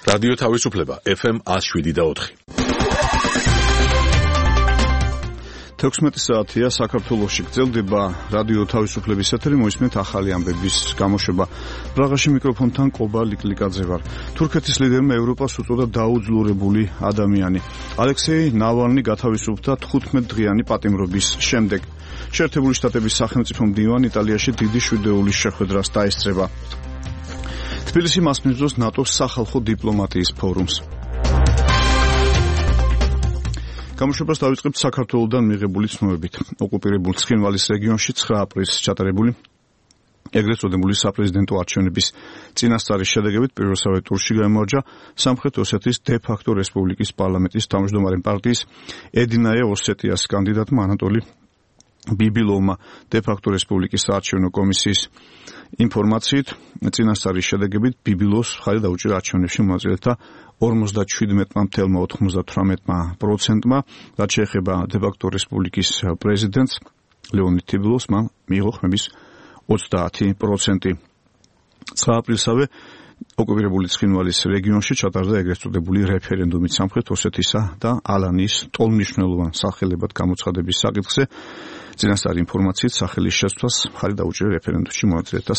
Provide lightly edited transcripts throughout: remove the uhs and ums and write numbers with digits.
რადიო თავისუფლება FM 107.4. 16 საათია საქართველოში გრძელდება რადიო თავისუფლების ეთერი, მოისმენთ ახალი ამბების გამოშვება. პრაღაში მიკროფონთან კობა ლიკლიკაძე ვარ. თურქეთის ლიდერმა ევროპას უწოდა დაუძლურებული ადამიანი. ალექსეი ნავალნი გათავისუფლდა 15 დღიანი პატიმრობის შემდეგ. შეერთებული შტატების სახელმწიფო მდივანი იტალიაში დიდი შვიდეულის შეხვედრას დაესწრება. თბილისში მასპინძლობს ნატოს სახალხო დიპლომატიის ფორუმს. გამოშვებას დავიწყებთ საქართველოსთან მიღებული ცნობებით. ოკუპირებულ ცხინვალის რეგიონში 9 აპრილს ჩატარებული ეგრეთ წოდებული საპრეზიდენტო არჩევნების წინასწარის შედეგებით პირველსავე ტურში გაიმარჯვა სამხრეთ ოსეთის დე-ფაქტო რესპუბლიკის პარლამენტის თავმჯდომარე პარტიის ედინაე ოსეტიას კანდიდატმა ანატოლი ბიბილოვმა დე-ფაქტო რესპუბლიკის საარჩევნო კომისიის ინფორმაციით წინასწარის შედეგებით ბიბილოვს მხარი დაუჭირა არჩევნებში მონაწილეთა 57.98%-მა, რაც შეეხება დე-ფაქტო რესპუბლიკის პრეზიდენტს ლეონიდ თიბილოვს, მან მიიღო ხმების 30%. 9 აპრილსავე ოკუპირებული ცხინვალის რეგიონში ჩატარდა ეგრეთ წოდებული რეფერენდუმი სამხრეთ ოსეთისა და ალანიის ტოლმნიშვნელოვან სახელებად გამოცხადების საკითხზე. წინასწარი ინფორმაციით სახელის შესცვლას მხარი დაუჭირა რეფერენდუმში მონაწილეთა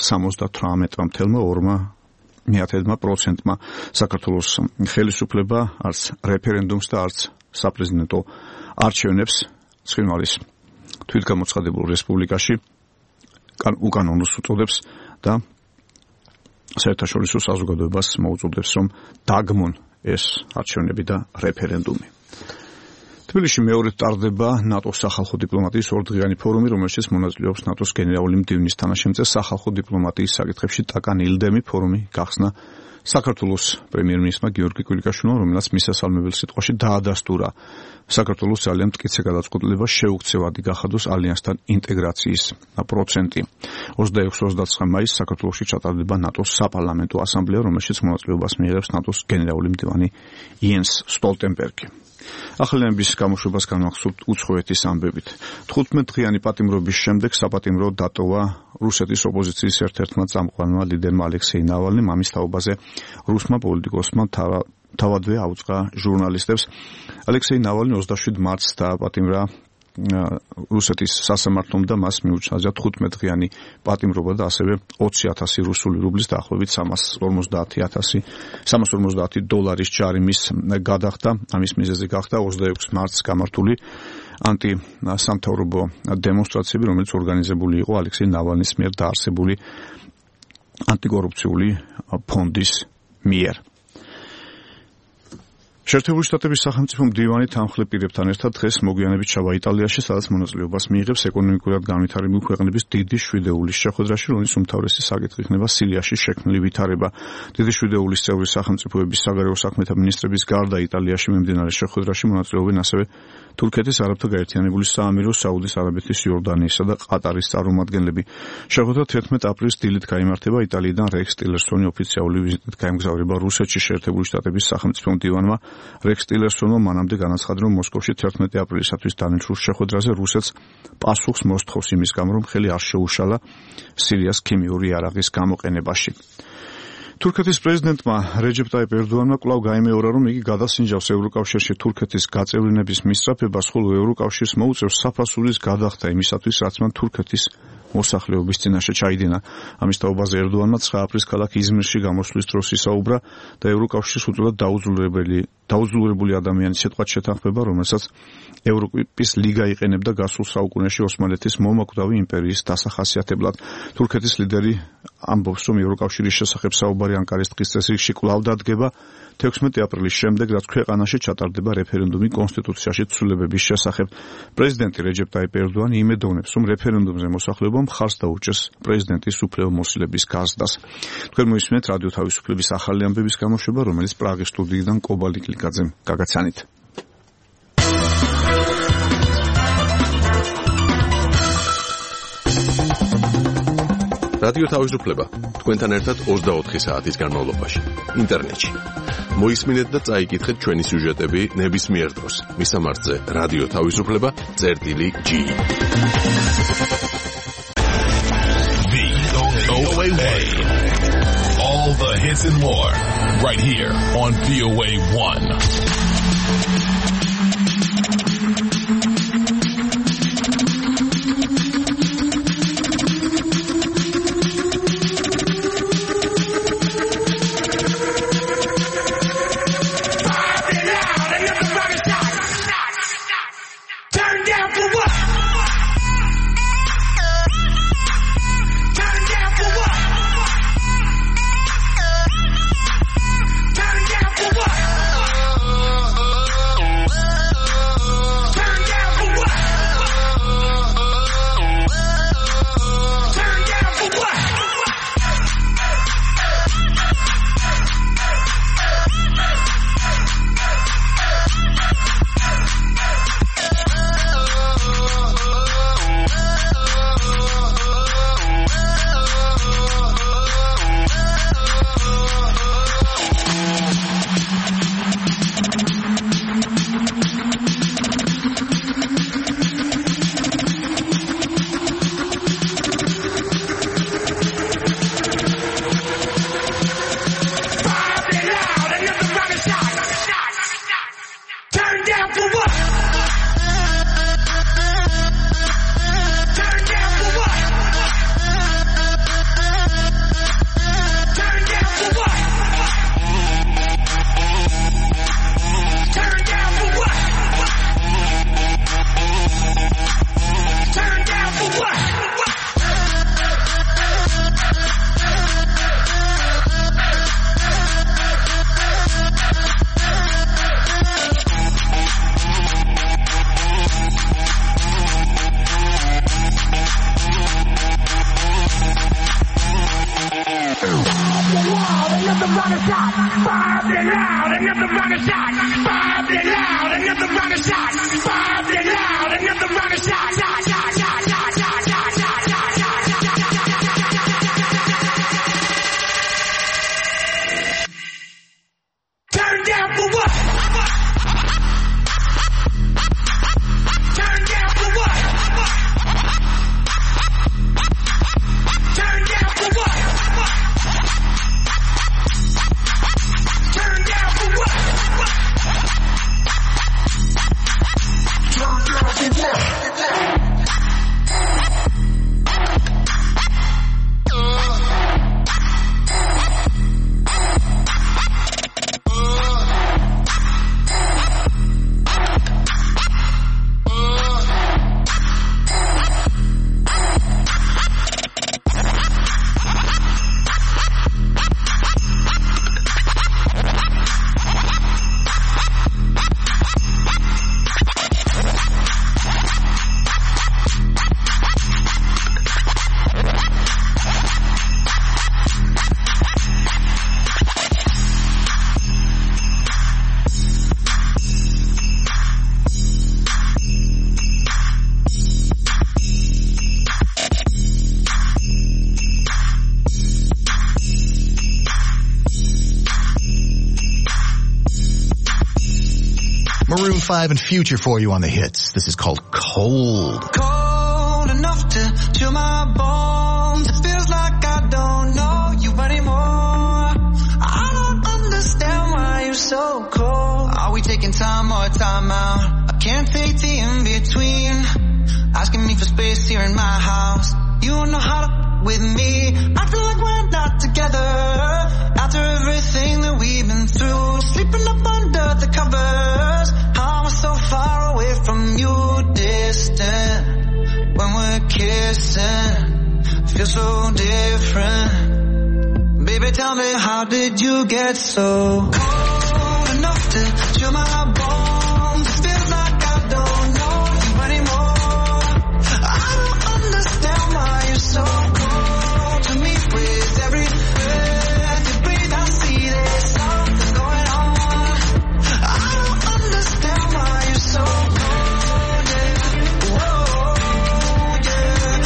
78.2%-მა. საქართველოს ხელისუფლება არც რეფერენდუმს და არც საპრეზიდენტო არჩევნებს ცხინვალის თვითგამოცხადებულ რესპუბლიკაში უკანონოს უწოდებს და საერთაშორისო საზოგადოებას მოუწოდებს, რომ დაგმონ ეს არჩევნები და რეფერენდუმი. თბილისში მეორედ ტარდება ნატოს სახალხო დიპლომატიის ორდღიანი ფორუმი, რომელშიც მონაწილეობს ნატოს გენერალური მდივნის თანაშემწე სახალხო დიპლომატიის საკითხებში ტაკა ნილდემი. ფორუმი გახსნა საქართველოს პრემიერ-მინისტრმა გიორგი კვირიკაშვილმა, რომელსაც მისასალმებელ სიტყვაში დაადასტურა საქართველოს ძალიან მტკიცე გადაწყვეტილება შეუქცევადი გახადოს ალიანსთან ინტეგრაციის პროცენტი. 26-29 მაისს საქართველოში ჩატარდება ნატოს საპარლამენტო ასამბლეა, რომელშიც მონაწილეობას მიიღებს ნატოს გენერალური მდივანი იენს სტოლტენბერგი. ახალიანების გამოშვებას განვახსოვთ უცხოეთის ამბებით. 15 დღიანი პატიმრობის შემდეგ საპატიმრო დატოვა რუსეთის ოპოზიციის ერთ-ერთმა წამყვანმა ლიდერმა ალექსეი ნავალნიმ. ამის თაობაზე რუსმა პოლიტიკოსმა თავადვე აუწყა ჟურნალისტებს. ალექსეი ნავალნი 27 მარტს დააპატიმრა რუსეთის სასამართლომ და მას მიუჩნდა 15 დღიანი პატიმრობა და ასევე 20,000 რუსული რუბლის დაახლოებით 350 დოლარის ჯარი მის გადახდა. ამის მიზეზი გახდა 26 მარტს გამართული ანტისამთავრობო დემონსტრაციები, რომელიც ორგანიზებული იყო ალექსეი ნავალნის მიერ დაარსებული ანტიკორუფციული ფონდის მიერ. შეერთებული შტატების სახელმწიფო მდივანი თანმხლებ პირებთან ერთად დღეს მოგვიანებით ჩავა იტალიაში, სადაც მონაწილეობას მიიღებს ეკონომიკურად განვითარებული ქვეყნების დიდი შვიდეულის შეხვედრაში, რომლის უმთავრესი საკითხი იქნება სირიაში შექმნილი ვითარება. დიდი შვიდეულის წევრი სახელმწიფოების საგარეო საქმეთა მინისტრების გარდა იტალიაში მიმდინარე შეხვედრაში მონაწილეობენ ასევე თურქეთის არაბთა გაერთიანებული საამირო, საუდის არაბეთის, იორდანიისა და ყატარის წარმომადგენლები. შეხვედრა 11 აპრილს დილით გაიმართება. იტალიიდან რექს ტილერსონი ოფიციალური ვიზიტით გაემგზავრება რუსეთში. შეერთებული შტატების სახელმწიფო მდივანმა რექს ტილერსონმა მანამდე განაცხადა, რომ მოსკოვში 11 აპრილისათვის დანერჩულ შეხვედრაზე რუსეთს პასუხს მოსთხოვს იმის გამო, რომ ხელი არ შეუშალა სირიას ქიმიური იარაღის გამოყენებაში. თურქეთის პრეზიდენტმა რეჯეპ ტაიპ ერდოანმა კვლავ გაიმეორა, რომ იგი გადასინჯავს ევროკავშირში თურქეთის გაწევრიანების მისწრაფებას, ხოლო ევროკავშირს მოუწევს საფასურის გადახდა იმისათვის, რაც მან თურქეთის მოსახლეობის წინაშე ჩაიდინა. ამის თაობაზე ერდოანმა 9 აპრილს ქალაქ იზმირში გამოსვლის დროს ისაუბრა და ევროკავშირს უწოდა დაუძლურებული ადამიანის სიტყვად შეთანხმება, რომელსაც ევროპის ლიგა იყენებდა გასულ საუკუნეში ოსმალეთის მომაკვდავი იმპერიის დასახასიათებლად. თურქეთის ლიდერი ამბობს, რომ ევროკავშირის შესახებ საუბარი ანკარის დღის წესრიგში კვლავ დადგება 16 აპრილის შემდეგ, რაც ქვეყანაში ჩატარდება რეფერენდუმი კონსტიტუციაში ცვლილებების შესახებ. პრეზიდენტი რეჯეპ ტაიპ ერდოანი იმედოვნებს, რომ რეფერენდუმზე მოსახლეობა მხარს დაუჭერს პრეზიდენტის უფლებამოსილების გაზრდას. თქვენ მოისმენთ რადიო თავისუფლების ახალი ამბების გამოშვება, რომელიც პრაღის სტუდიიდან კობა ლიკლიკაძემ გაგაცანით. რადიო თავისუფლება თქვენთან ერთად 24 საათის განმავლობაში ინტერნეტში. მოისმინეთ და წაიკითხეთ ჩვენი სიუჟეტები ნებისმიერ დროს. მისამართზე რადიო თავისუფლება.gi. VOA. All the science, and more. Right here on VOA 1. Maroon 5 and Future for you on the hits. This is called Cold. Cold enough to chill my bones. It feels like I don't know you anymore. I don't understand why you're so cold. Are we taking time or time out? I can't take the in-between. Asking me for space here in my house. You know how to with me. I feel like we're not together. After everything that we've been through. Sleeping up under the covers. How am I so far away from you, distant? When we're kissing, feel so different. Baby, tell me, how did you get so cold enough to chill my bones? It feels like I don't know you anymore. I don't understand why you're so cold to me. With every breath you breathe, I see there's something going on. I don't understand why you're so cold, yeah. Whoa, yeah.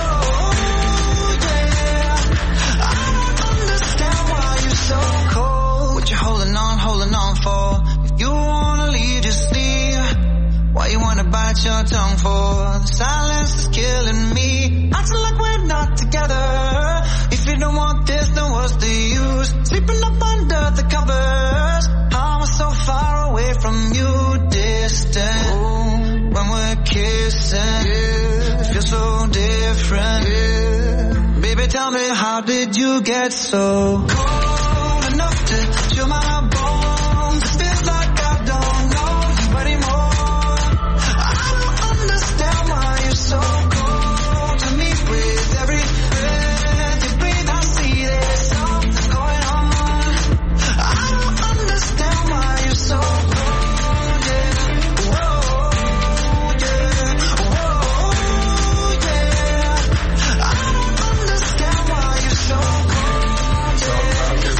Whoa, yeah. I don't understand why you're so cold. What you holding on for? If you wanna listen. Yeah. Feel so different. Yeah. Baby, tell me, how did you get so cold enough to chill my bones? It feels like I don't know you anymore. I don't understand why you're so cold to me. With every breath you breathe, I see there's something going on. I don't understand why you're so cold, yeah. Whoa, yeah. Whoa, yeah. I don't understand why you're so cold, yeah.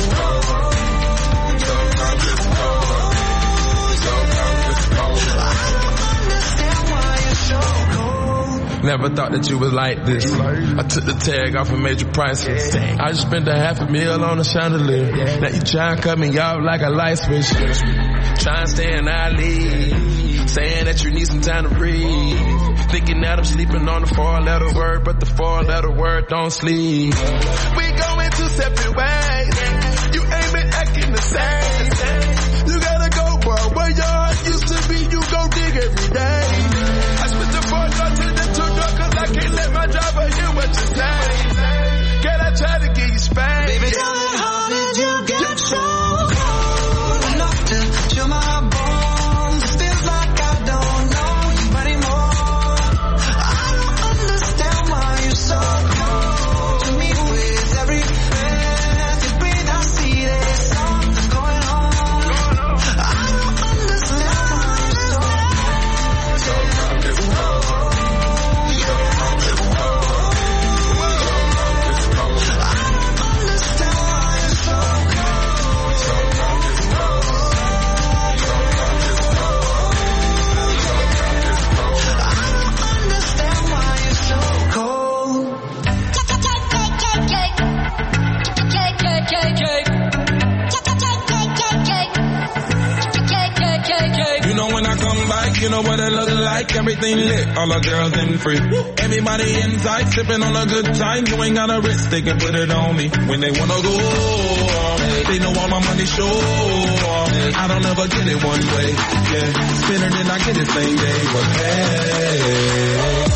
Never thought that you was like this. I took the tag off and made you priceless. I just spent $500,000 on a chandelier. Now you try and cut me off like a light switch. Try and stay in our league, saying that you need some time to breathe. Thinking that I'm sleeping on the 4-letter word, but the 4-letter word don't sleep. We going two separate ways. You ain't been acting the same. You gotta go, bro. Where your heart used to be, you go dig every day. I switched the 4-door to the 2-door, cause I can't let my driver hear what you say. Can I try to get you spanked? Baby, tell me, how did you get so cold enough to chill my bones? It feels like I don't know you anymore. I don't understand why you're so cold to me. With every breath you breathe, I see there's something going on. I don't understand why you're so you know what it look like, everything lit, all the girls in free. Everybody inside, sipping on a good time. You ain't got a wrist, they can put it on me. When they wanna go, they know all my money show. I don't ever get it one way, yeah. Spin it and I get it same day, but hey.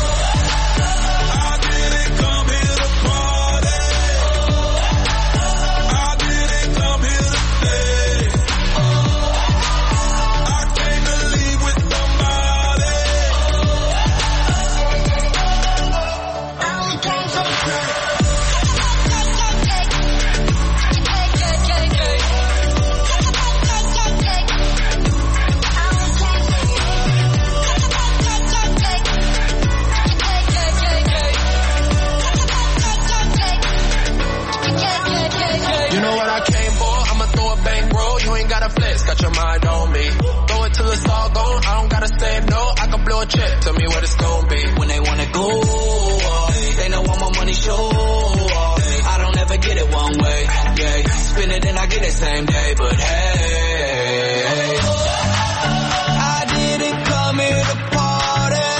Got your mind on me. Throw it till it's all gone. I don't gotta say no. I can blow a check. Tell me what it's gonna be. When they wanna go, they know all my money show. I don't ever get it one way. Yeah, spin it and I get it same day. But hey, I didn't come here to party.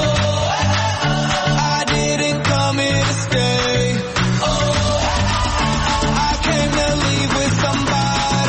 I didn't come here to stay. I came to leave with somebody.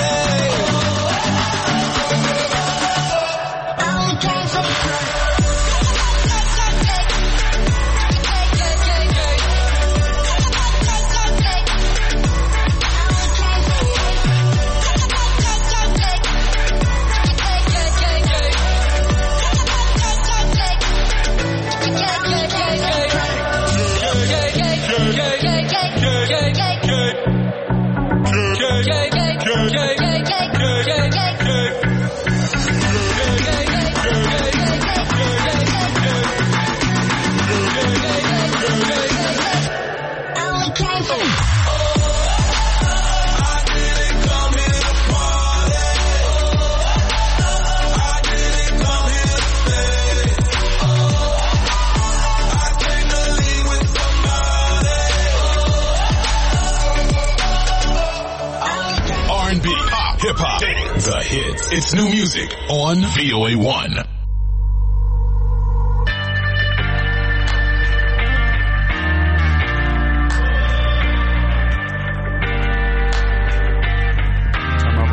Hip-hop, the hits. It's new music on VOA1.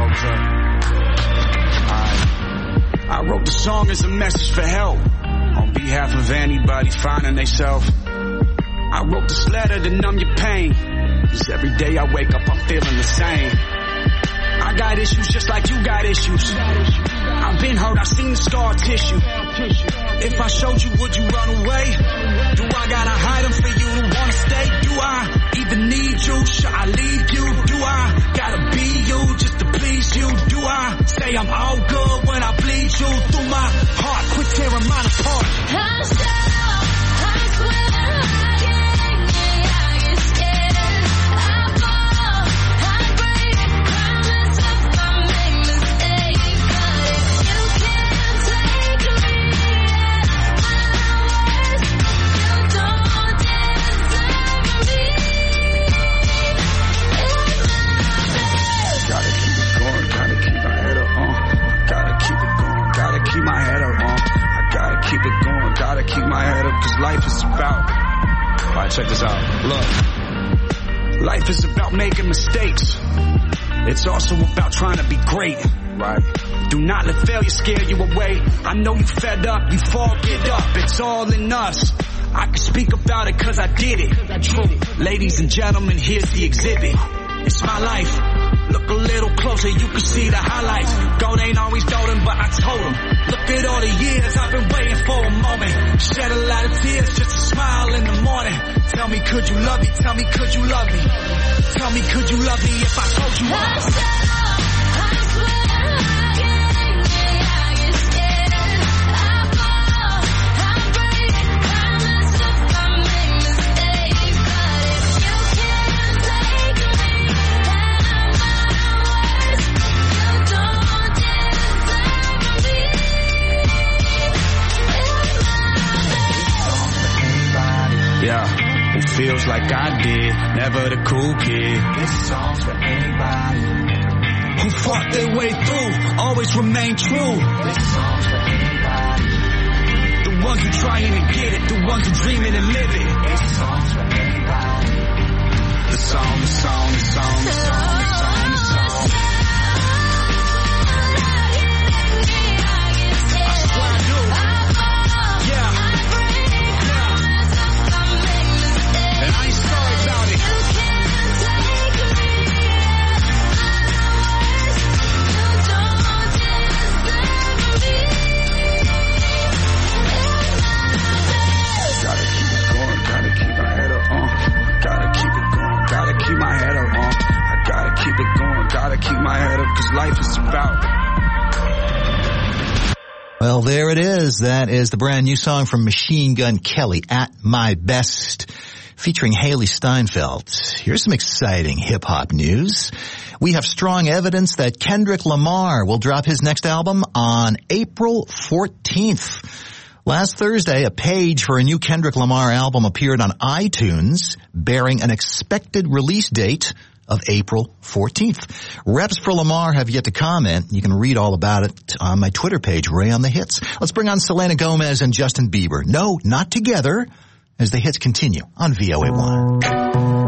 I wrote the song as a message for help. on behalf of anybody finding theyself. I wrote this letter to numb your pain, 'cause every day I wake up I'm feeling the same. I got issues just like you got issues. I've been hurt, I've seen the scar tissue. If I showed you, would you run away? Do I gotta hide them for you to wanna stay? Do I even need you? Should I leave you? Do I gotta be you just to please you? Do I say I'm all good when I bleed you through my heart? Quit tearing mine apart. I swear I get scared. I fall, I break, promise if I make mistakes. But if you can't take me at my worst, you don't deserve me. Gotta keep it going, gotta keep my head up, gotta keep it going, gotta keep my head up, I gotta keep it going, gotta keep my head up, 'cause life is about. Alright, check this out. Look, life is about making mistakes. It's also about trying to be great, right? Do not let failure scare you away. I know you fed up, you fall, get up, it's all in us. I can speak about it 'cause I did it. True. Ladies and gentlemen, here's the exhibit. It's my life. Look a little closer, you can see the highlights. Gold ain't always golden, but I told him. Look at all the years I've been waiting for a moment. Shed a lot of tears just to smile in the morning. Tell me, could you love me? Tell me, could you love me? Tell me, could you love me if I told you what? Yeah, who feels like I did, never the cool kid. This song's for anybody who fought their way through, always remain true. This song's for anybody, the ones who trying to get it, the ones who dreaming and live it. This song's for anybody. The song, the song, the song, the song, the song, the song. I swear I do. Yeah. And I ain't sorry about it. Gotta keep it going, gotta keep my head up, gotta keep it going, gotta keep my head up, I gotta keep it going, gotta keep my head up, 'cause life is about. Well, there it is. That is the brand new song from Machine Gun Kelly, At My Best, featuring Haley Steinfeld. Here's some exciting hip-hop news. We have strong evidence that Kendrick Lamar will drop his next album on April 14th. Last Thursday, a page for a new Kendrick Lamar album appeared on iTunes, bearing an expected release date of April 14th. Reps for Lamar have yet to comment. You can read all about it on my Twitter page, Ray on the Hits. Let's bring on Selena Gomez and Justin Bieber. No, not together, as the hits continue on VOA1.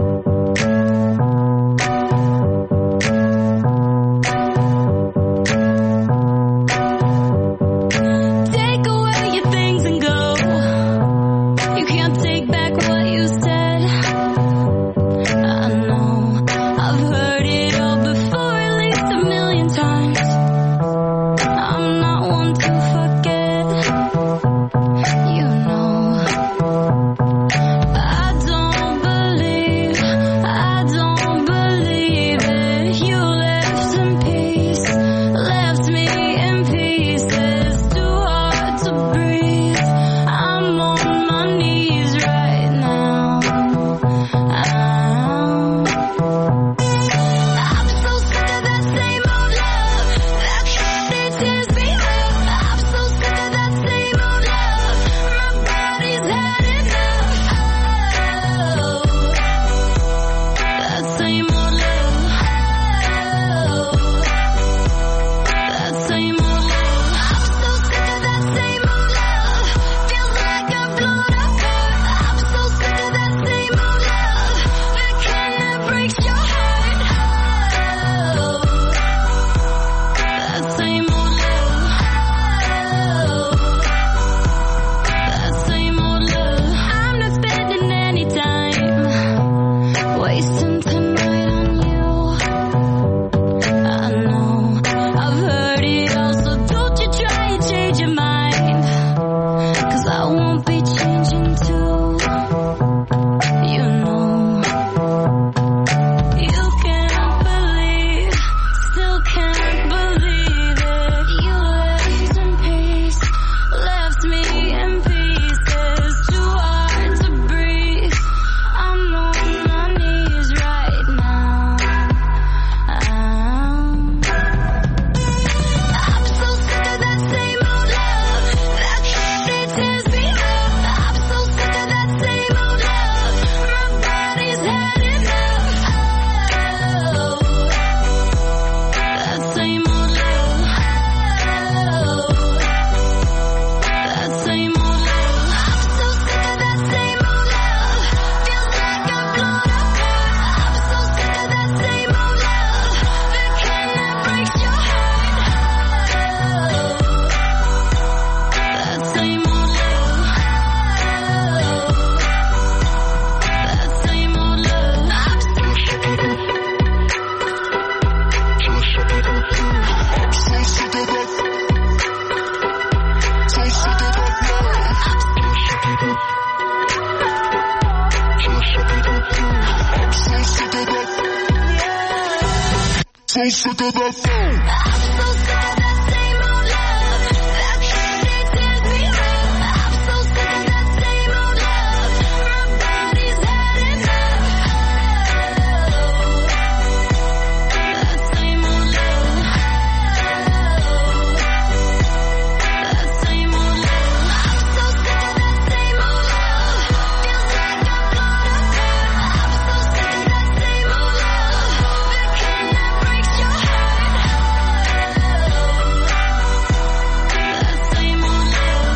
I don't believe So sick of that phone. I'm so sick of that same old love. That candy tears me up. I'm so sick of that same old love. My body's had enough. That same old love. That same old love. I'm so sick of that same old love. Feels like I'm caught up now. I'm so sick of that same old love. That cannot break your heart. That same old love.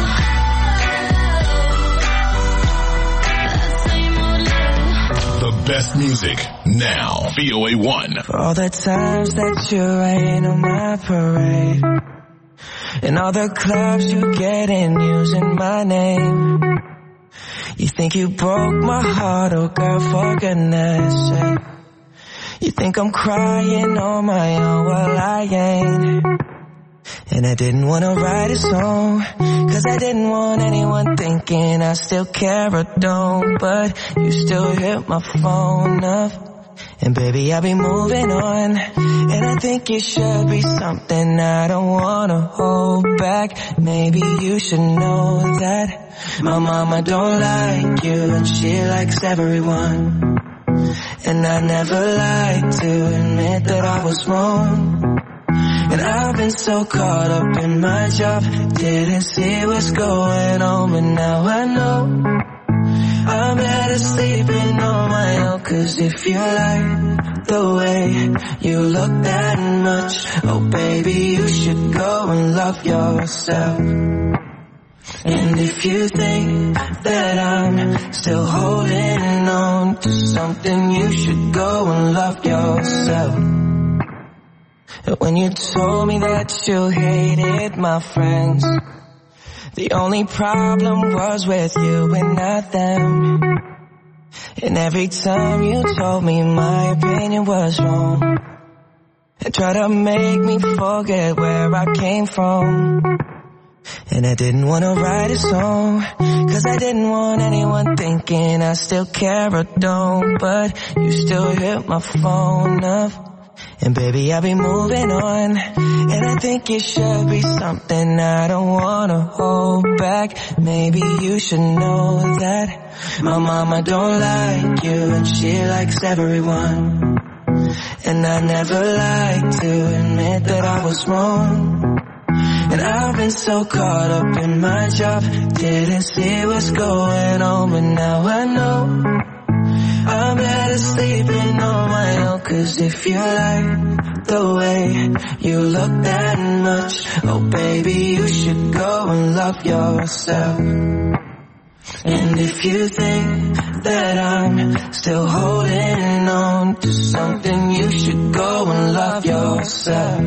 That same old love. The best music now. VOA1. For all the times that you rain on my parade, and all the clubs you get in using my name. You think you broke my heart, oh girl, for goodness sake. You think I'm crying on my own, well I ain't. And I didn't wanna write a song, cause I didn't want anyone thinking I still care or don't. But you still hit my phone up, and baby I'll be moving on. And I think it should be something I don't wanna hold back. Maybe you should know that my mama don't like you, and she likes everyone. And I never like to admit that I was wrong. And I've been so caught up in my job, didn't see what's going on. But now I know I'm better sleeping on my own. Cause if you like the way you look that much, oh baby, you should go and love yourself. And if you think that I'm still holding on to something, you should go and love yourself. When you told me that you hated my friends, the only problem was with you and not them. And every time you told me my opinion was wrong, and tried to make me forget where I came from. And I didn't want to write a song, cause I didn't want anyone thinking I still care or don't. But you still hit my phone up, and baby I'll be moving on. And I think it should be something I don't wanna hold back. Maybe you should know that my mama don't like you, and she likes everyone. And I never like to admit that I was wrong. And I've been so caught up in my job, didn't see what's going on. But now I know I'm better sleeping on my own. Cause if you like the way you look that much, oh baby, you should go and love yourself. And if you think that I'm still holding on to something, you should go and love yourself.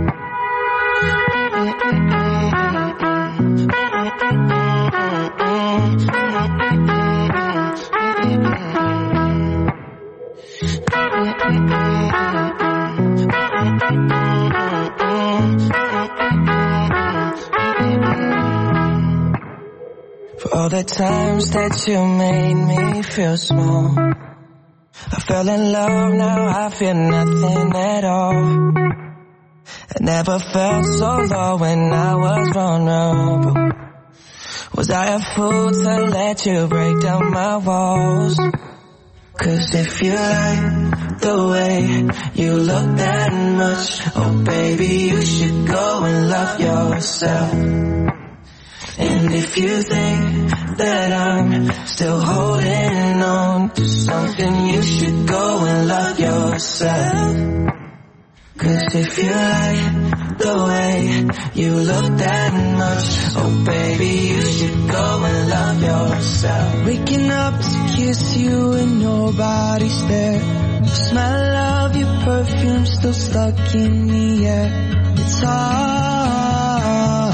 For all the times that you made me feel small, I fell in love, now I feel nothing at all. I never felt so low when I was vulnerable. Was I a fool to let you break down my walls? Cause if you like the way you look that much, oh baby, you should go and love yourself. And if you think that I'm still holding on to something, you should go and love yourself. Cause if you like the way you look that much, oh baby, you should go and love yourself. Waking up to kiss you and nobody's there. The smell of your perfume still stuck in the air. It's hard.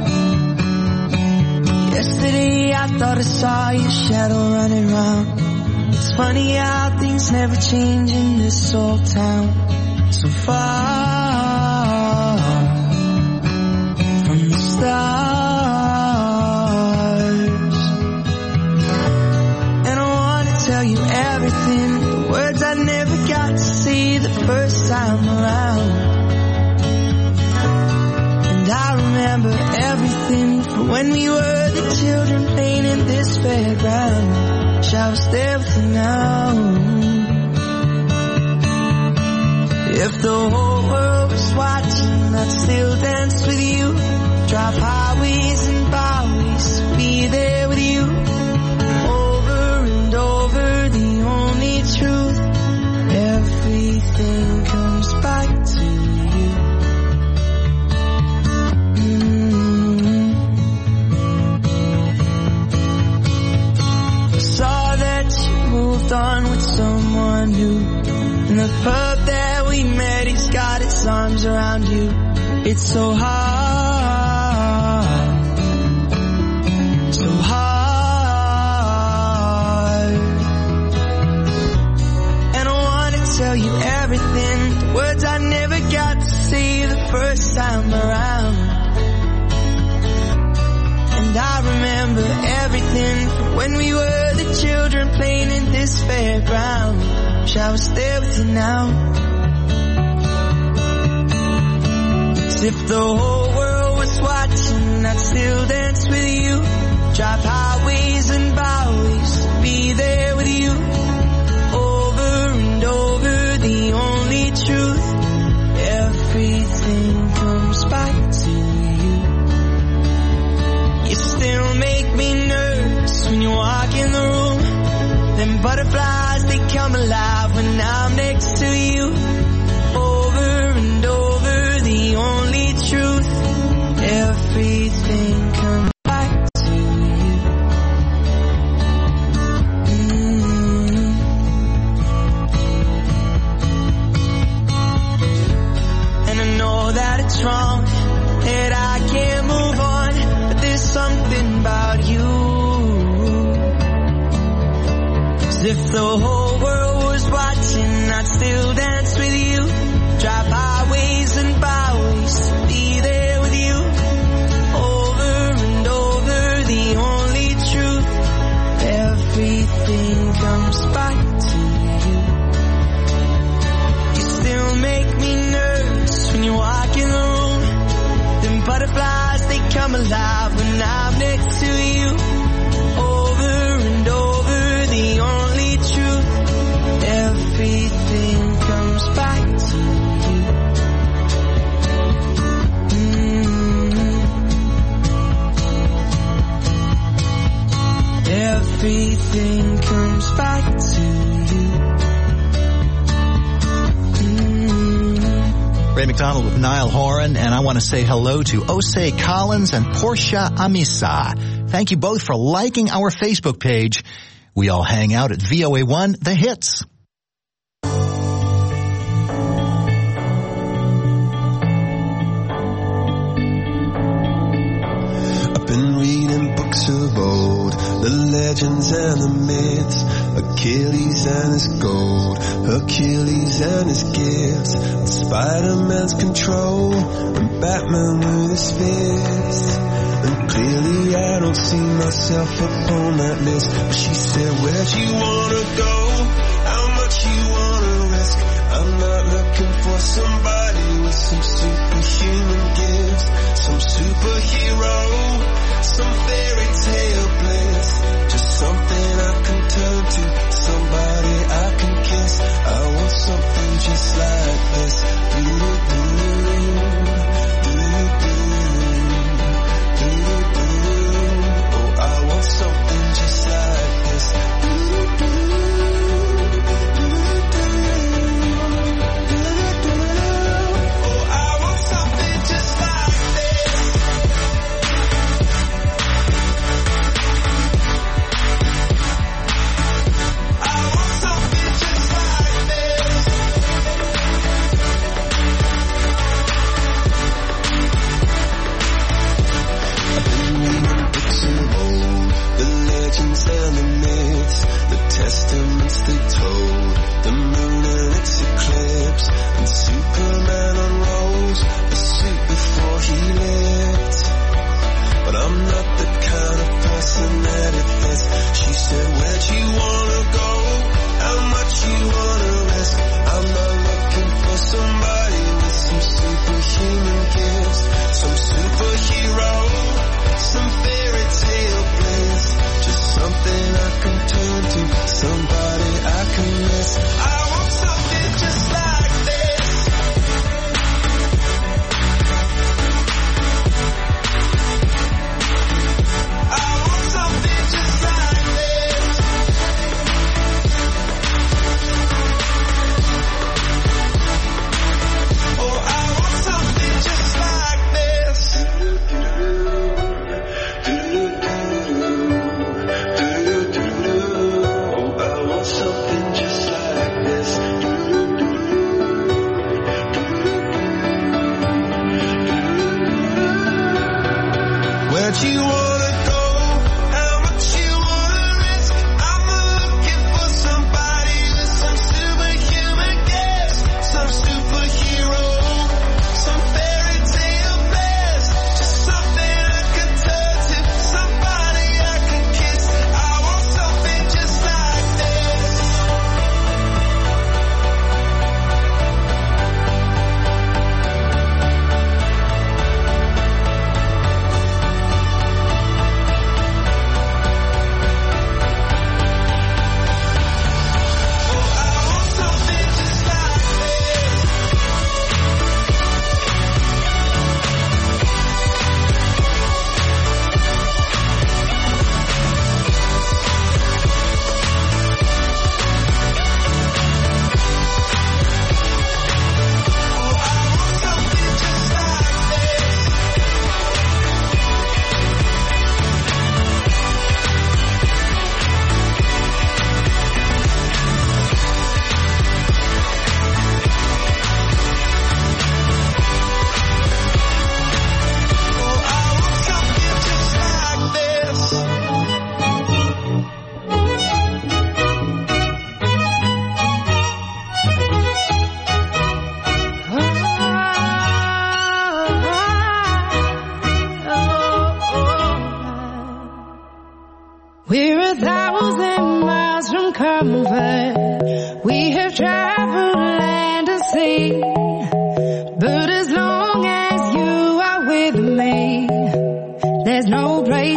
Yesterday I thought I saw your shadow running round. It's funny how things never change in this old town. So far from the stars. And I wanna tell you everything, the words I never got to say the first time around. remember everything from when we were the children playing in this fairground. Wish I was there with you now. If the whole world was watching, I'd still dance with you. Drive highways and byways, be there with you. Over and over, the only truth. Everything comes back to you. Saw that you moved on with someone new. In the pub that we met, he's got his arms around you. It's so hard, so hard. And I want to tell you everything, the words I never got to say the first time around. And I remember everything from when we were the children playing in this fairground. Wish I was there with you now. As if the whole world was watching, I'd still dance with you. Drive highways and byways, be there with you. Over and over, the only truth. Everything comes back to you. You still make me nervous when you walk in the room. Them butterflies, they come alive when I'm next to you. Over and over, the only truth. Everything comes back to you. And I know that it's wrong, that I can't move on, but there's something about you. If the whole world was watching, I'd still dance with you. Drive highways and byways, be there with you. Over and over, the only truth. Everything comes back to you. You still make me nervous when you walk in the room. Them butterflies, they come alive when I'm next to you. Over and over, the only truth. Everything comes back to you. Everything comes back to you. Ray McDonald with Niall Horan, and I want to say hello to Osei Collins and Portia Amisa. Thank you both for liking our Facebook page. We all hang out at VOA1 The Hits. I've been reading books of old, the legends and the myths, Achilles and his gold, Hercules and his gifts, and Spider-Man's control, and Batman with his fists. And clearly I don't see myself upon that list. But she said, where'd you wanna go? How much you wanna risk? I'm not looking for somebody with some superhuman gifts, some superhero, some fairy tale bliss. Just something I can turn to, somebody I can kiss. I want something just like this. Something just like this. Oh, I want something just like this.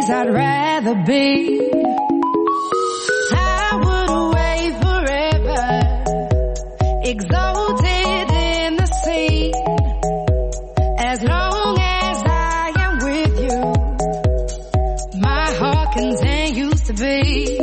place I'd rather be. I would away forever, exalted in the sea. As long as I am with you, my heart continues to beat.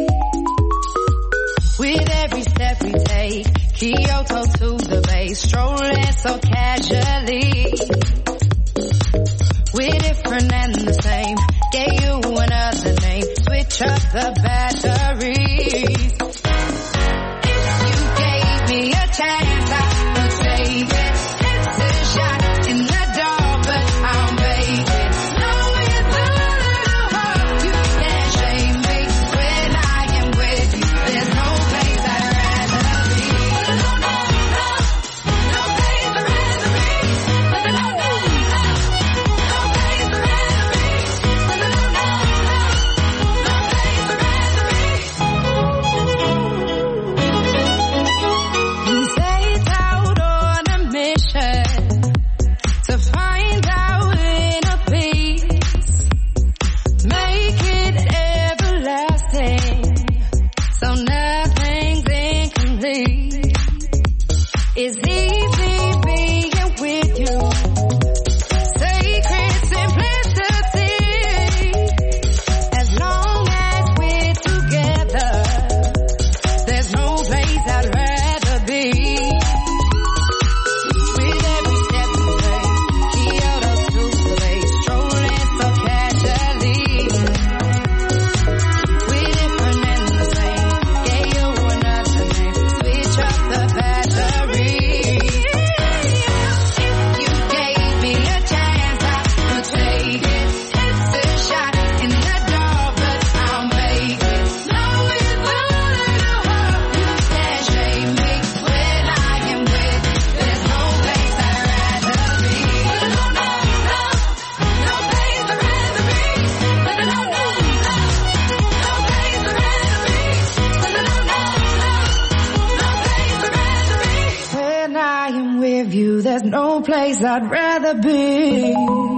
With every step we take, Kyoto to the bay, strolling so casually. We're different and the same, gave you another name, switch up the batteries. If you gave me a chance, I would take it. It's a shot in the dark, but I'll make it. Knowing the little heart, you can't shame me. When I am with you, there's no place I'd rather be. No place I'd rather be. No place I'd rather be. We set out on a mission to find our inner peace, make it everlasting, so nothing's incomplete. It's easy being with you, sacred simplicity. As long as we're together, there's no place I'd rather be. With every step we take, Kyoto to the bay, strolling so casually. We're different and the same, gave you another name, switch up the batteries. If you gave me a chance, I would take it. It's a shot in the dark, but I'll make it. Knowing the little heart, you can't shame me. When I am with you, there's no place I'd rather be. No place I'd rather be. No place I'd rather be. When I am with you, there's no place I'd rather be.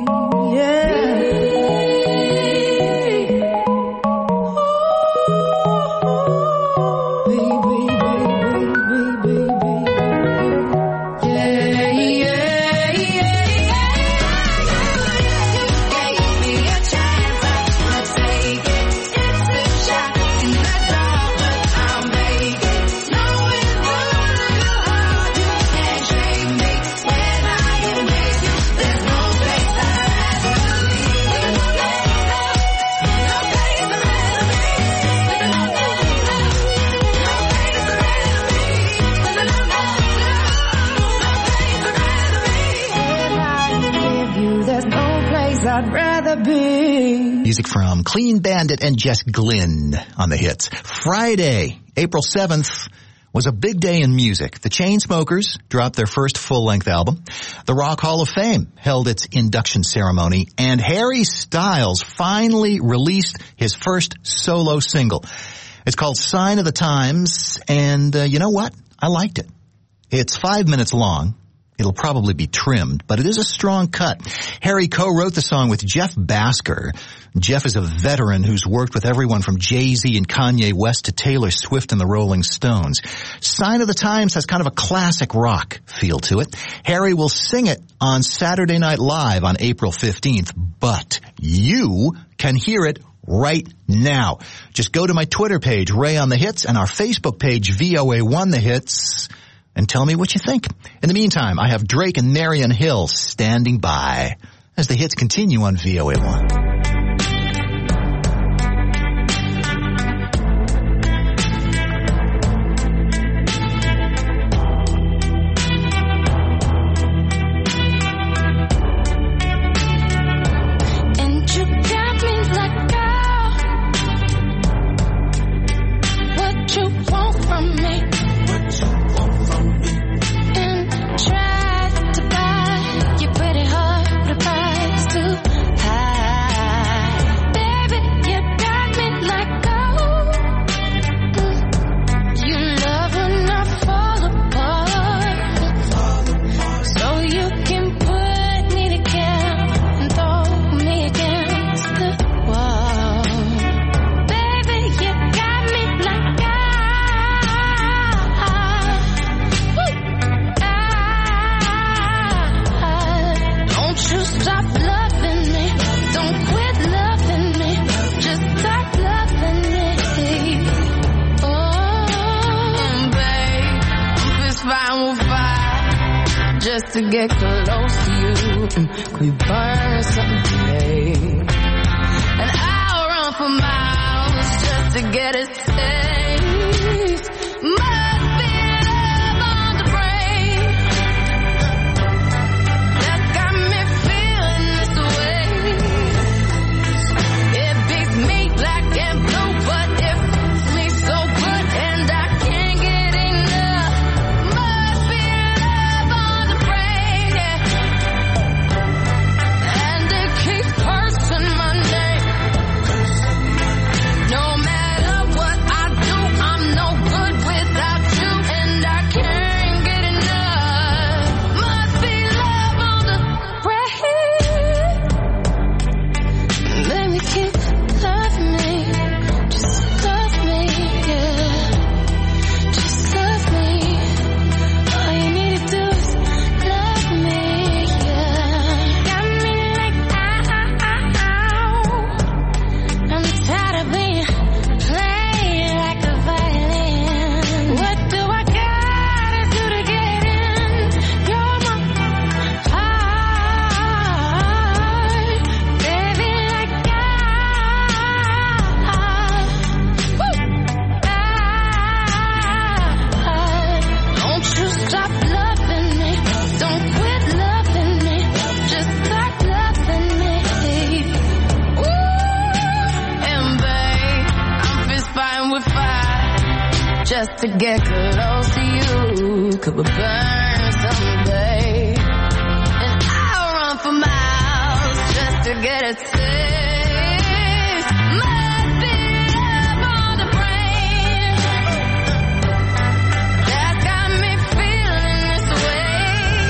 I'd rather be. Music from Clean Bandit and Jess Glynn on the hits. Friday, April 7th, was a big day in music. The Chainsmokers dropped their first full-length album. The Rock Hall of Fame held its induction ceremony. And Harry Styles finally released his first solo single. It's called Sign of the Times. And you know what? I liked it. It's 5 minutes long. It'll probably be trimmed, but it is a strong cut. Harry co-wrote the song with Jeff Basker. Jeff is a veteran who's worked with everyone from Jay-Z and Kanye West to Taylor Swift and the Rolling Stones. Sign of the Times has kind of a classic rock feel to it. Harry will sing it on Saturday Night Live on April 15th, but you can hear it right now. Just go to my Twitter page, Ray on the Hits, and our Facebook page, VOA1 The Hits, and tell me what you think. In the meantime, I have Drake and Marion Hill standing by as the hits continue on VOA1. Try to buy your pretty heart, but the price too high. just to get close to you. Could we burn someday? And I'll run for miles just to get a taste. Must be love on the brain that got me feeling this way. It beats me black and blue, but it feels me so good, and I can't get enough. Must be love on the brain, yeah. And it keeps cursing my name. No matter what I do, I'm no good without you, and I can't get enough. Must be love on the brain. Baby, keep loving me. Just love me, yeah. Just love me. All you need to do is love me, yeah. Got me like, ow. I'm tired of being played like a violin. What do I gotta do to get in? You're my heart, baby, like don't you stop loving me. Don't quit loving me. Just stop loving me. Ooh, and babe, I'm fist fighting with fire just to get close to you. Could we burn someday? And I'll run for miles just to get a taste. Must be love on the brain that got me feeling this way.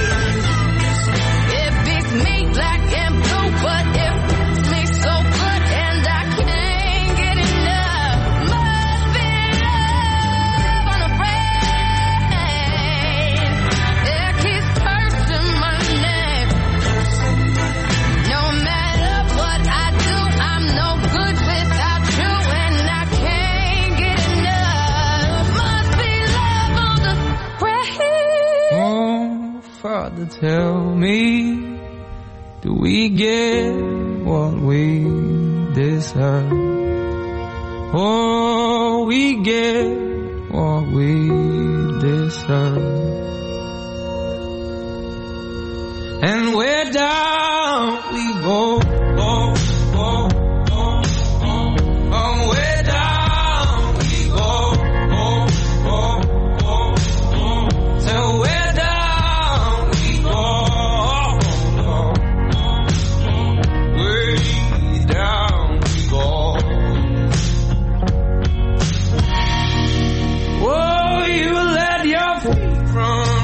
It beats me black and blue, but it feels me so good, and I can't get enough. Must be love on the brain. It keeps cursing my name. No matter what I do, I'm no good without you, and I can't get enough. Must be love on the brain. Oh, Father, tell me, do we get what we deserve? Oh, we get what we deserve. And where down we go, oh, oh, oh, oh, oh, where down we go, oh, oh, oh, oh, so where down we go, oh, way down we go. Oh, you let your feet run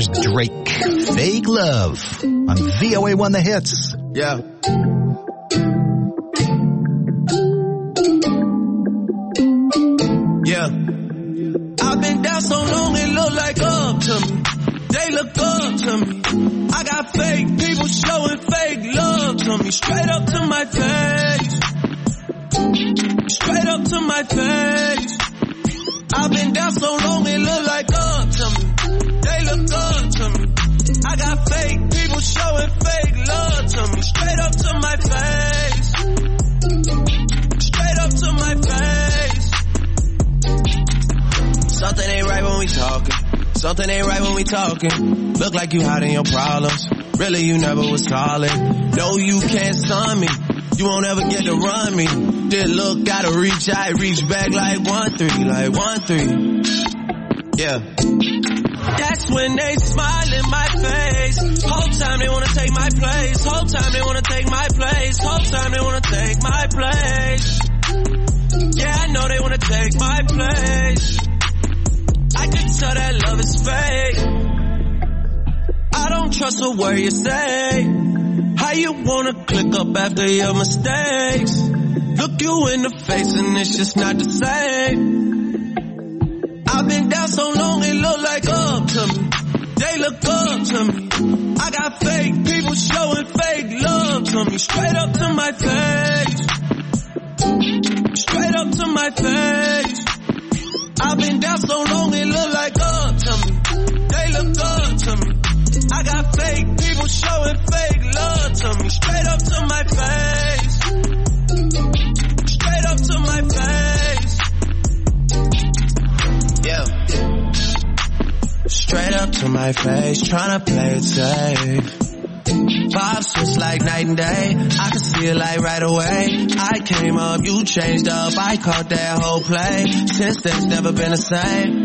Here's Drake, Fake Love, on VOA1 The Hits. Yeah. Yeah. I've been down so long it look like up to me. They look up to me. I got fake people showing fake love to me. Straight up to my face. Straight up to my face. I've been down so long it look like up to me. They look up to me. I got fake people showing fake love to me. Straight up to my face. Straight up to my face. Something ain't right when we talking. Something ain't right when we talking. Look like you hiding your problems. Really you never was calling. No, you can't stun me. You won't ever get to run me. Did look, gotta reach, I reach back like 1-3, like 1-3. Yeah. That's when they smile in my face. Whole time they wanna take my place. Whole time they wanna take my place. Whole time they wanna take my place. Yeah, I know they wanna take my place. I can tell that love is fake. I don't trust a word you say. How you wanna click up after your mistakes? Look you in the face and it's just not the same. I've been down so long it look like up to me. They look up to me. I got fake people showing fake love to me. Straight up to my face. Straight up to my face. I've been down so long it look like up to me. They look up to me. I got fake people showing fake love to me. Straight up to my face. Straight up to my face. Yeah. Straight up to my face, tryna play it safe. Vibes just like night and day. I can see it like right away. I came up, you changed up. I caught that whole play. Since then, it's never been the same.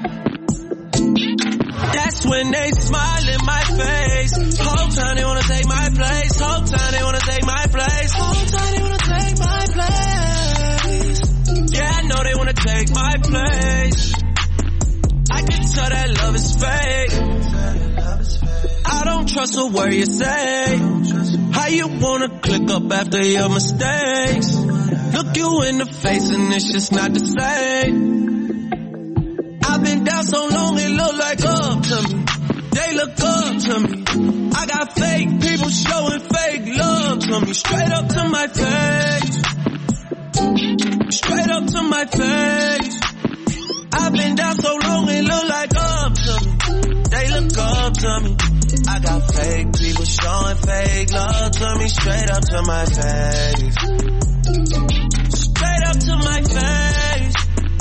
That's when they smile in my face. Whole time they wanna take my place. Whole time they wanna take my place. Whole time they wanna take my place. Yeah, I know they wanna take my place. I can tell that love is fake. I don't trust a word you say. How you wanna click up after your mistakes? Look you in the face and it's just not the same. I've been down so long it look like up to me. They look up to me. I got fake people showing fake love to me. Straight up to my face. Straight up to my face. I've been down so long it look like up to me. They look up to me. I got fake people showing fake love to me. Straight up to my face. Straight up to my face.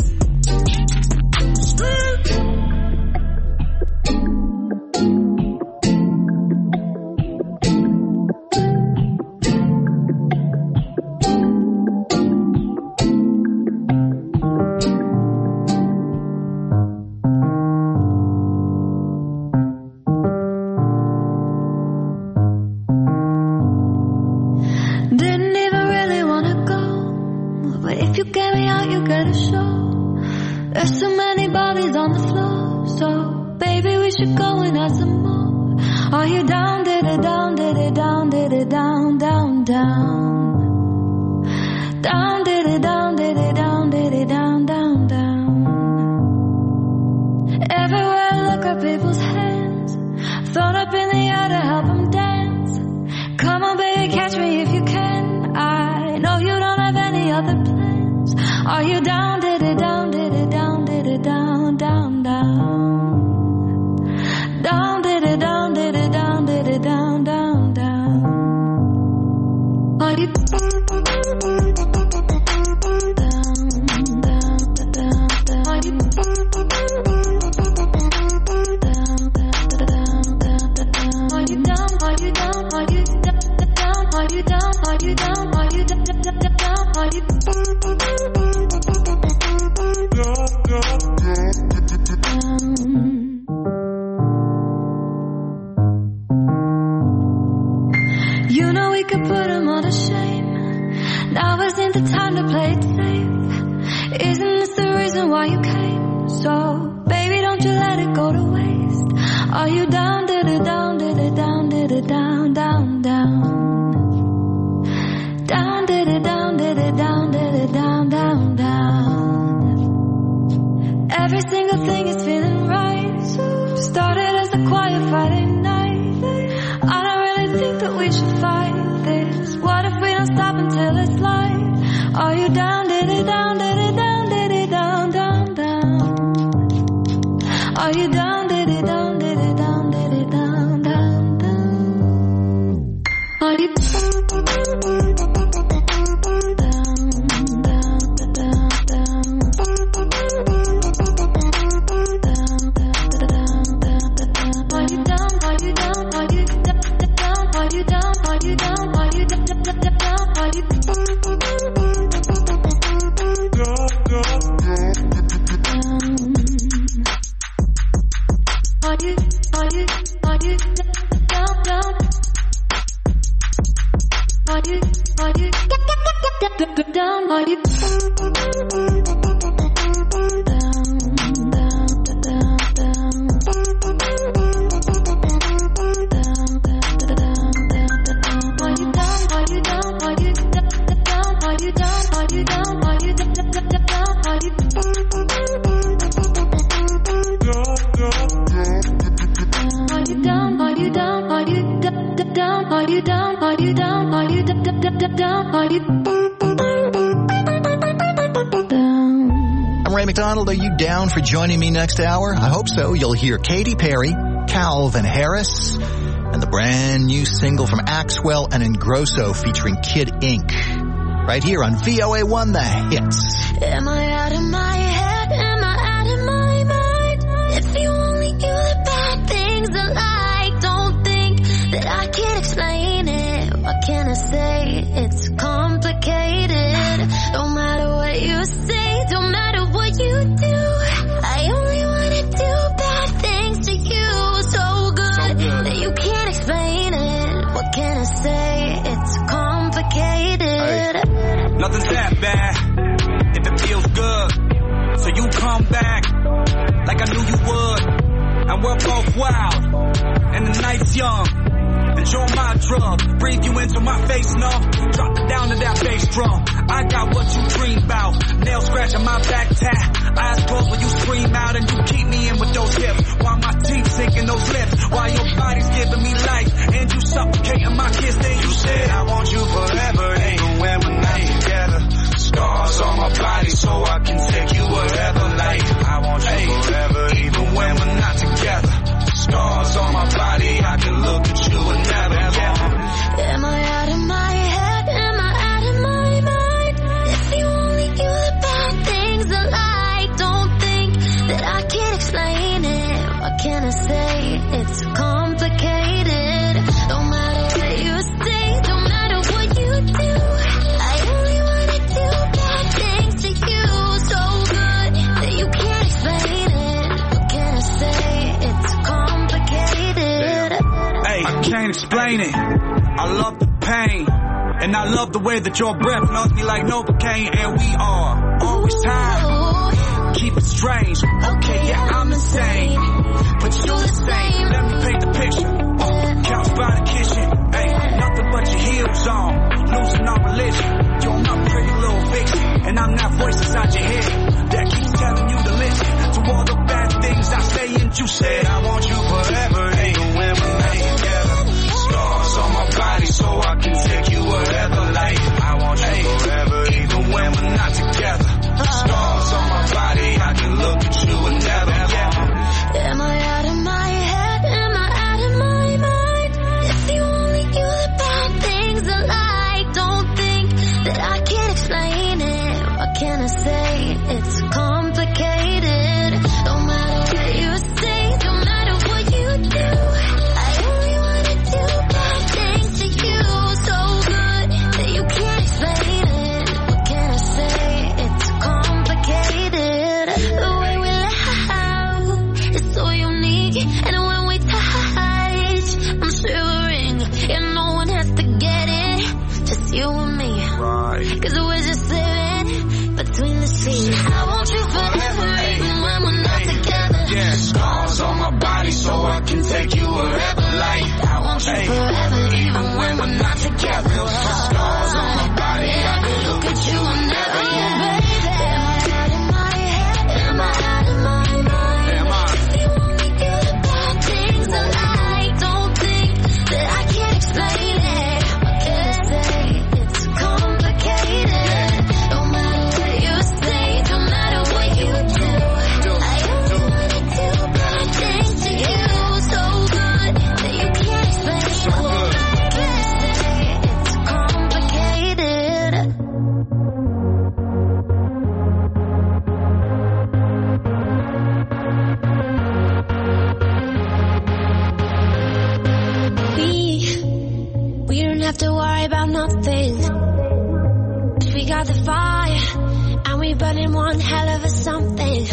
Didn't even really wanna go, but if you get me out, you gotta show. There's so many bodies on the floor, so baby we should go and add some more. Are you down, did it down, did it down, did it down, down, down. Down, did it down, did it down, did it down, down, down. Everywhere I look at people's hands, thrown up in the air to help them dance. Come on baby, catch me if you can. I know you don't have any other plans. Are you down, did it down, did it down, did it down, down, down. Down, did it down, did it down, did it down, down, down. Are you You know we could put them all to shame. Now isn't the time to play it safe. Isn't this the reason why you came? So, baby, don't you let it go to waste. Are you down, did it down, did it down, did it down, down, down? Down, did it down, did it down, did it down, down, down? Every single thing is feeling right. Started as a quiet Friday night. I don't really think that we should fight this. What if we don't stop until it's light? Are you down, did it down, did it down, did it down, down, down? Are you down, did it down, did it down, did it down, down, down? Are you down, are you I'm Ray McDonald. Are you down for joining me next hour? I hope so. You'll hear Katy Perry, Calvin Harris, and the brand new single from Axwell and Ingrosso featuring Kid Ink. Right here on VOA1 The Hits. Am I out of my head? Am I out of my mind? If you only knew the bad things I like, don't think that I can't explain it. What can I say? It's complicated. No matter what you say, don't matter what you do, I only wanna do bad things to you. So good that you can't explain it. What can I say? It's complicated. Nothing's that bad if it feels good. So you come back like I knew you would. And we're both wild and the night's young. Enjoy my drug, breathe you into my face, no. Drop it down to that bass drum. I got what you dream about. Nail scratching my back tat. Eyes closed when you scream out and you keep me in with those hips. While my teeth sink in those lips. While your body's giving me life and you suffocating my kiss. Then you said I want you forever, even when we're not together. Scars on my body so I can take you wherever. Like I want you forever, even when we're not together. Scars on my body, I can look at you and never. Am I out of my head? Am I out of my mind? If you only knew the bad things I like, don't think that I can't explain it. What can I say? It's complicated. No matter what you say, no matter what you do, I only wanna do bad things to you. So good that you can't explain it. What can I say? It's complicated. Hey, I can't explain it. I love the pain. And I love the way that your breath knows me like Novocaine. And we are always high. Keep it strange. Okay, yeah, I'm insane. But you're the same. Let me paint the picture. Couch by the kitchen. Hey, nothing but your heels on. Losing our religion. You're my pretty little fiction. And I'm that voice inside your head that keeps telling you to listen to all the bad things I say. And you said I want you forever, even when we're not together. Scars on my body so I can take you wherever. Like I want you forever, even when we're not together. Scars on my body, I can look at you and never. Am I out of my head? Am I out of my mind? If you only knew the bad things I like, don't think that I can't explain it. What can I say? It's complicated. No matter what you say, no matter what you do, I only wanna do bad things to you. So good that you can't explain it. What can I say? It's complicated. The way we laugh is so unique, and when we touch, I'm shivering, and no one has to get it, just you and me. Cause we're just living between the seas. I want you forever, even when we're not together. Yeah, scars on my body so I can have to worry about nothing. We got the fire, and we burning one hell of a something.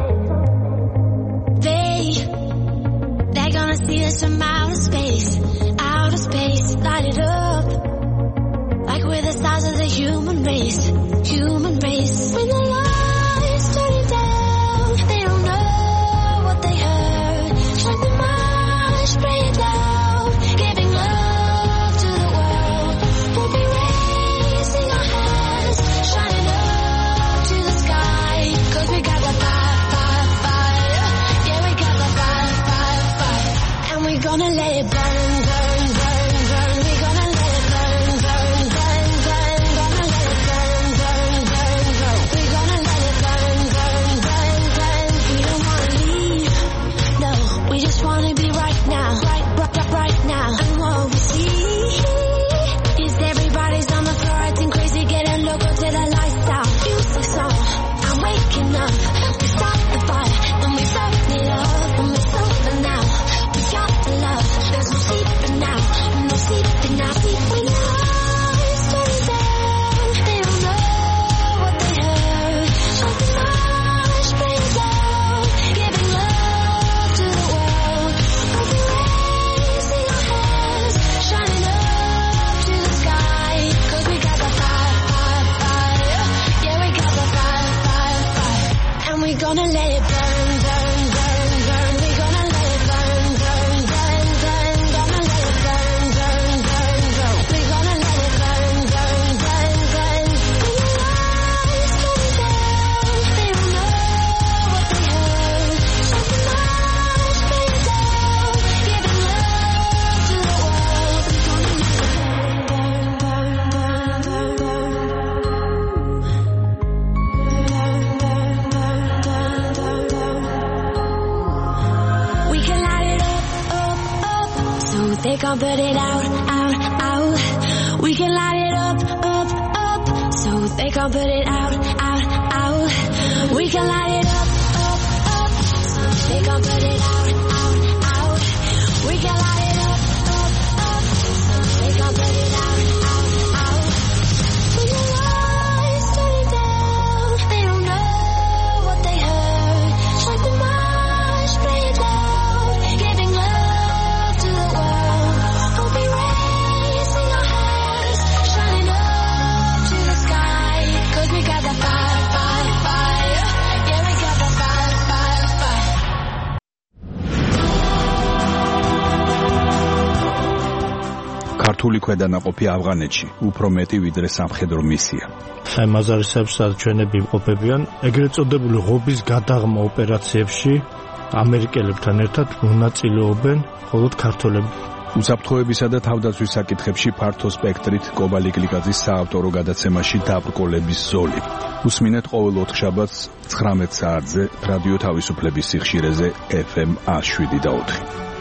They're gonna see us from outer space, light it up, like we're the stars of the human race. When the lights turning down, they don't know what they heard. Shine the march, spray it down, giving love to the world. We'll be raising our hands, shining up to the sky, 'cause we got the fire. Yeah, we got the fire. And we're gonna let it burn. We're gonna let it burn. Gonna let it burn. We're gonna let it burn. We don't wanna leave. No, we just wanna be right now. Right now. And what we see is everybody's on the floor acting crazy, getting local till the lights out. Music's on. I'm waking up. We start the fire, and we burn it up, and we're sober now. We got the love. There's no sleeping now. No sleeping now. When the lights turn down, they don't know what they heard. Shine the march, spray it down, giving love to the world. We'll be raising our hands, shining up to the sky, 'cause we got the fire. Yeah, we got the fire. And we're gonna let it burn. We're gonna let it burn. Gonna let it burn. We're gonna let it burn. When the lights turn down, they don't know what they heard. Shine the march, spray it down, giving love to the world. We're gonna let it burn. We can light it up, so they can't put it out. We can light it up, so they can't put it out. We can light it up, so they can't put it out. We can light it up, so they can't put it out. When the lights turn down, they don't know what they heard. Shine the march, spray it down, giving love to the world. We'll be raising our hands, shining up to the sky, 'cause we got the fire. Yeah, we got the fire. ქართული ქვედანაყოფი ავღანეთში უფრო მეტი ვიდრე სამხედრო მისია. აი მაზარისებს ჩვენები იმყოფებიან ეგრეთ წოდებული ღობის გადაღმა ოპერაციებში ამერიკელებთან ერთად მონაწილეობენ მხოლოდ ქართველები. უსაფრთხოებისა და თავდაცვის საკითხებში ფართო სპექტრით კობალი გლიკაძის საავტორო გადაცემაში დაბრკოლების ზოლი. უსმინეთ ყოველ ოთხშაბათს 19 საათზე რადიო თავისუფლების სიხშირეზე FM 107 და 4.